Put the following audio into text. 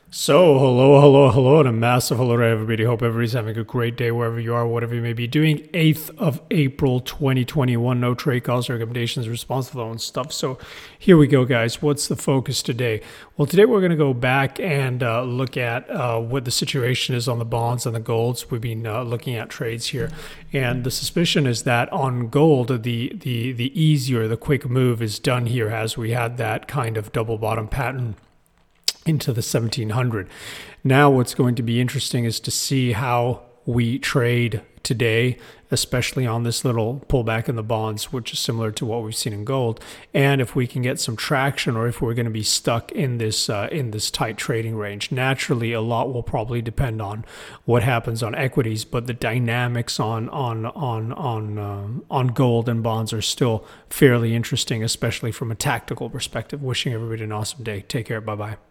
So, hello, and a massive hello to everybody. Hope everybody's having a great day wherever you are, whatever you may be doing. 8th of April, 2021. No trade calls, recommendations, responsible and stuff. So, here we go, guys. What's the focus today? Well, today we're going to go back and look at what the situation is on the bonds and the golds. We've been looking at trades here, and the suspicion is that on gold, the easier, the quick move is done here, as we had that kind of double bottom pattern into the 1700. Now what's going to be interesting is to see how we trade today, especially on this little pullback in the bonds, which is similar to what we've seen in gold, and if we can get some traction or if we're going to be stuck in this tight trading range. Naturally, a lot will probably depend on what happens on equities, but the dynamics on gold and bonds are still fairly interesting, especially from a tactical perspective. Wishing everybody an awesome day. Take care. Bye-bye.